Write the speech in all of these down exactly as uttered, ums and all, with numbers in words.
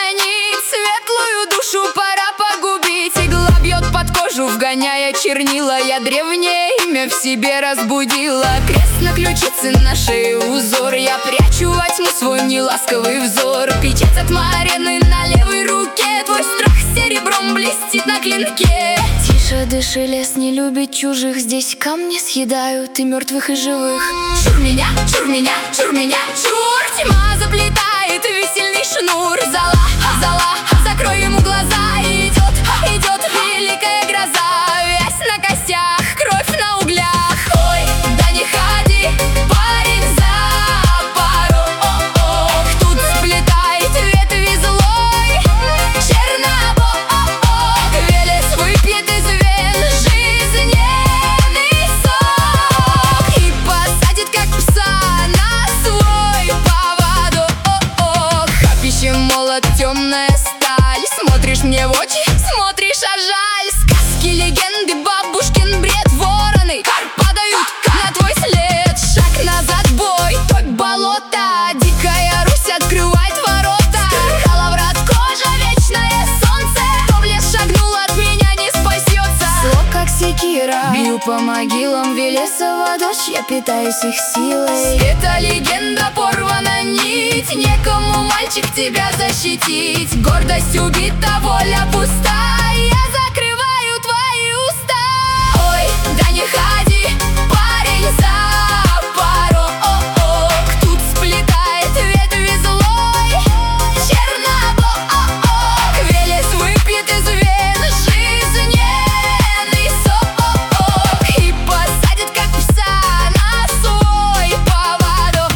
порвана нить, светлую душу пора погубить. Игла бьет под кожу, вгоняя чернила. Я древнее имя в себе разбудила. Крест на ключице, на шее узор. Я прячу во тьму свой неласковый взор. Печать от Марены на левой руке. Твой страх серебром блестит на клинке. Тише дыши, лес не любит чужих. Здесь камни съедают и мертвых, и живых. Чур меня, чур меня, чур меня, чур. Тьма заплетает весельный шнур. Зала, зала, закрой ему глаза. Идет, идет великая гроза. Вязь на костях, кровь на углях. Ой, да не ходи, парень, за порог. Тут сплетает ветви злой чернобог. Велес выпьет из вен жизненный сок и посадит, как пса, на свой поводок. Капищем молот, темная сталь. Смотришь мне в очи, смотришь, а жаль. Сказки, легенды, бабушкин бред. Вороны кар падают на твой след. Шаг назад, бой, топь болото. Дикая Русь открывает ворота. Халаврат, кожа, вечное солнце. Кто в лес шагнул, от меня не спасется. Слог, как секира, бью по могилам Велесова дочь. Я питаюсь их силой. Эта легенда порвана нить. Некому, мальчик, тебя защитить. Гордость убита, воля пуста. Я закрываю твои уста. Ой, да не ходи, парень, за порог. Тут сплетает ветви злой чернобог. Велес выпьет из вен жизненный сок и посадит, как пса, на свой поводок.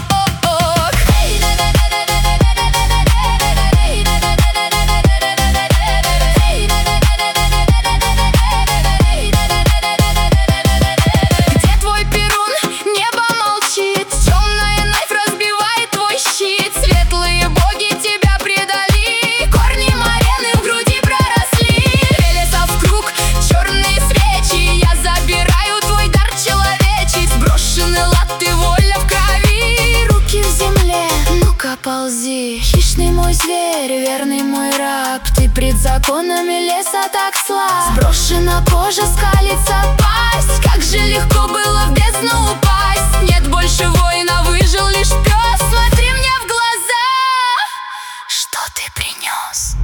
Где твой Перун? Небо молчит. Темная нафь разбивает твой щит. Светлые боги тебя предали. Корни Марены в груди проросли. Велесов круг, черные свечи. Я забираю твой дар человечий. Сброшены латы, воля в крови. Руки в земле, ну-ка ползи. Хищный мой зверь, верный мой раб. Ты пред законами леса так слаб. Сброшена кожа, скалится пасть. Как же легко было в бездну упасть. Нет больше воина, выжил лишь пес. Смотри мне в глаза, что ты принес.